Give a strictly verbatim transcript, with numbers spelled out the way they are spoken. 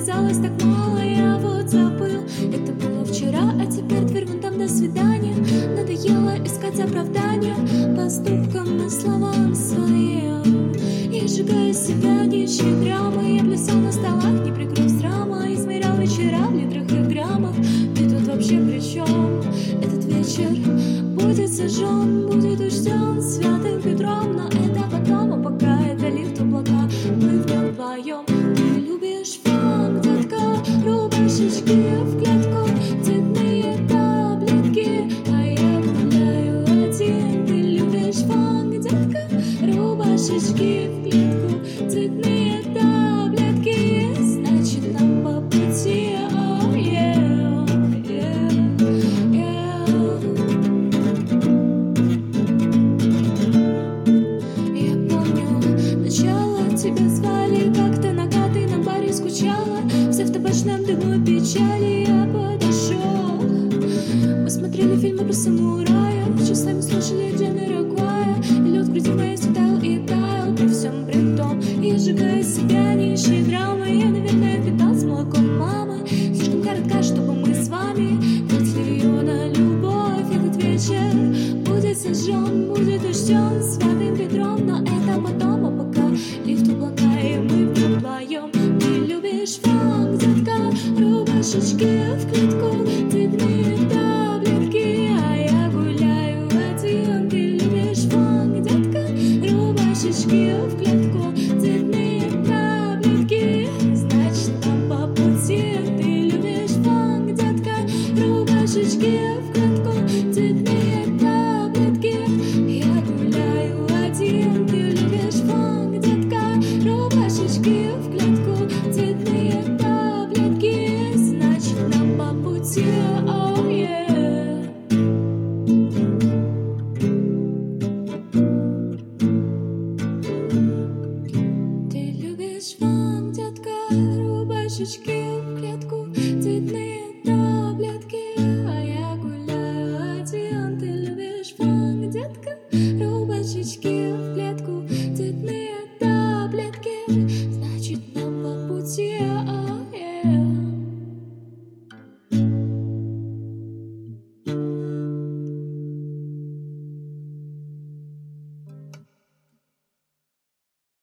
казалось так мало, я вот забыл. Это было вчера, а теперь дверь вон там, до свидания. Надоело искать оправдания поступкам и словам своим. И сжигая себя нищей драмой, я плясал на столах, не прикрыв срама, измерял вечера в литрах и граммах. Ты тут вообще при чем? Этот вечер будет сожжен, будет учтен святым Петром. Но это потом, а пока это лифт в облака, мы вдвоем. Ты любишь фанк, детка, рубашечки в клетку, цветные таблетки, а я гуляю один. Ты любишь фанк, детка, рубашечки в клетку, цветные таблетки, значит нам по пути. Oh, yeah, yeah, yeah. Я помню начало, тебя звали как-то накаты, на баре скучала, вся в табачном дыму печали. Я подошел, мы смотрели фильмы про самураев, часами слушали Джамироквая, и лед в груди моей светал и таял при всем при том. И сжигая себя нищей драмой, я, наверное, питал с молоком мамы. Слишком коротка, чтобы мы с вами тратили ее на любовь. Этот вечер будет сожжен, будет учтен святым Петром. Но это потом, а пока лифт в облака, и мы вдвоем. Ты любишь фанк, детка, рубашечки в клетку, цветные таблетки, а я гуляю один. Ты любишь фанк, детка, рубашечки в клетку, цветные таблетки, значит нам по пути. Ты любишь фанк, детка, рубашечки в клетку, цветные таблетки, я гуляю один. Ты любишь фанк, детка, рубашечки в клетку, цветные таблетки, значит нам по пути. Oh, yeah. Ты любишь фанк, детка, рубашечки в клетку, цветные таблетки, а я гуляю один. Ты любишь фанк, детка, рубашечки в клетку, цветные таблетки,